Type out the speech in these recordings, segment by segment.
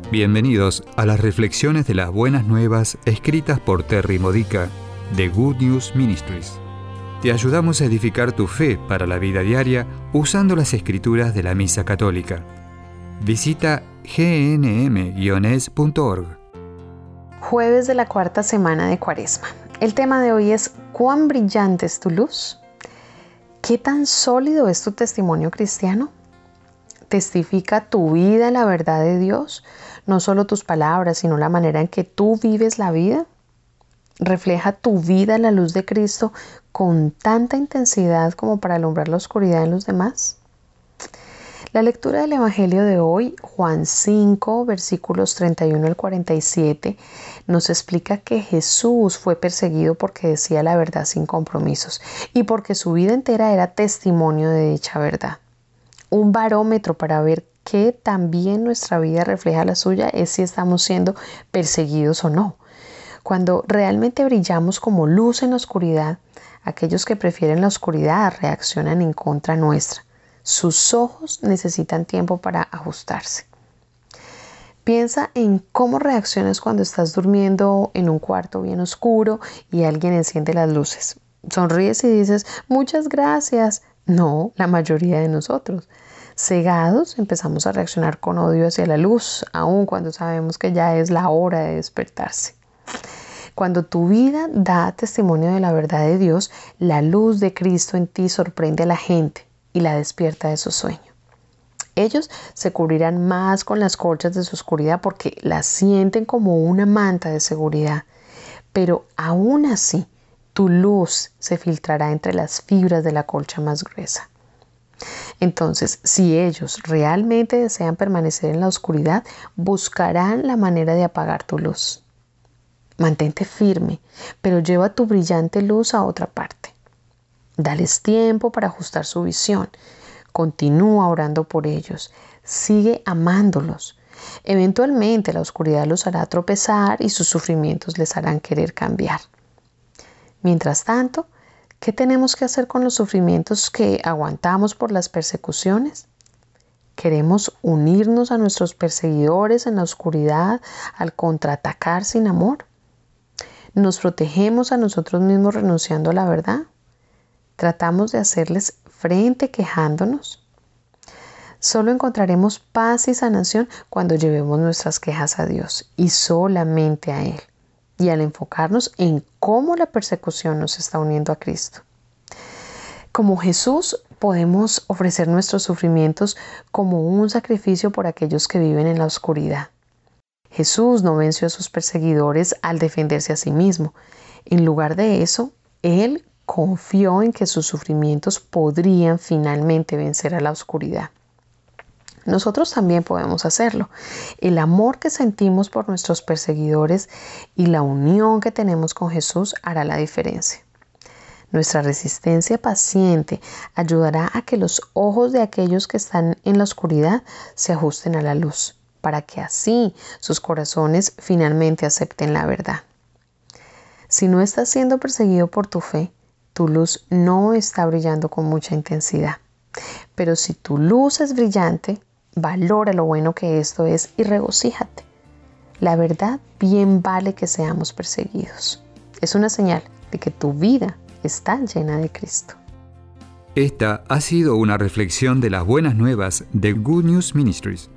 Bienvenidos a las reflexiones de las buenas nuevas escritas por Terry Modica de Good News Ministries. Te ayudamos a edificar tu fe para la vida diaria usando las escrituras de la Misa Católica. Visita gnm-es.org. Jueves de la cuarta semana de Cuaresma. El tema de hoy es ¿cuán brillante es tu luz? ¿Qué tan sólido es tu testimonio cristiano? ¿Testifica tu vida la verdad de Dios? No solo tus palabras, sino la manera en que tú vives la vida. ¿Refleja tu vida la luz de Cristo con tanta intensidad como para alumbrar la oscuridad en los demás? La lectura del Evangelio de hoy, Juan 5, versículos 31 al 47, nos explica que Jesús fue perseguido porque decía la verdad sin compromisos y porque su vida entera era testimonio de dicha verdad. Un barómetro para ver que también nuestra vida refleja la suya es si estamos siendo perseguidos o no. Cuando realmente brillamos como luz en la oscuridad, aquellos que prefieren la oscuridad reaccionan en contra nuestra. Sus ojos necesitan tiempo para ajustarse. Piensa en cómo reaccionas cuando estás durmiendo en un cuarto bien oscuro y alguien enciende las luces. Sonríes y dices, muchas gracias. No, la mayoría de nosotros. Cegados, empezamos a reaccionar con odio hacia la luz, aun cuando sabemos que ya es la hora de despertarse. Cuando tu vida da testimonio de la verdad de Dios, la luz de Cristo en ti sorprende a la gente y la despierta de su sueño. Ellos se cubrirán más con las colchas de su oscuridad porque la sienten como una manta de seguridad. Pero aún así, tu luz se filtrará entre las fibras de la colcha más gruesa. Entonces, si ellos realmente desean permanecer en la oscuridad, buscarán la manera de apagar tu luz. Mantente firme, pero lleva tu brillante luz a otra parte. Dales tiempo para ajustar su visión. Continúa orando por ellos. Sigue amándolos. Eventualmente la oscuridad los hará tropezar y sus sufrimientos les harán querer cambiar. Mientras tanto, ¿qué tenemos que hacer con los sufrimientos que aguantamos por las persecuciones? ¿Queremos unirnos a nuestros perseguidores en la oscuridad al contraatacar sin amor? ¿Nos protegemos a nosotros mismos renunciando a la verdad? ¿Tratamos de hacerles frente quejándonos? Solo encontraremos paz y sanación cuando llevemos nuestras quejas a Dios y solamente a Él. Y al enfocarnos en cómo la persecución nos está uniendo a Cristo. Como Jesús, podemos ofrecer nuestros sufrimientos como un sacrificio por aquellos que viven en la oscuridad. Jesús no venció a sus perseguidores al defenderse a sí mismo. En lugar de eso, Él confió en que sus sufrimientos podrían finalmente vencer a la oscuridad. Nosotros también podemos hacerlo. El amor que sentimos por nuestros perseguidores y la unión que tenemos con Jesús hará la diferencia. Nuestra resistencia paciente ayudará a que los ojos de aquellos que están en la oscuridad se ajusten a la luz, para que así sus corazones finalmente acepten la verdad. Si no estás siendo perseguido por tu fe, tu luz no está brillando con mucha intensidad. Pero si tu luz es brillante, valora lo bueno que esto es y regocíjate. La verdad bien vale que seamos perseguidos. Es una señal de que tu vida está llena de Cristo. Esta ha sido una reflexión de las buenas nuevas de Good News Ministries,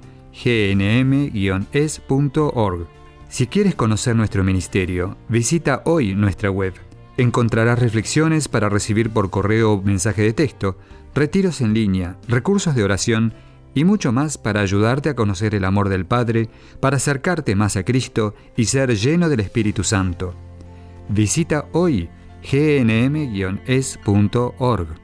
gnm-es.org. Si quieres conocer nuestro ministerio, visita hoy nuestra web. Encontrarás reflexiones para recibir por correo o mensaje de texto, retiros en línea, recursos de oración y mucho más para ayudarte a conocer el amor del Padre, para acercarte más a Cristo y ser lleno del Espíritu Santo. Visita hoy gnm-es.org.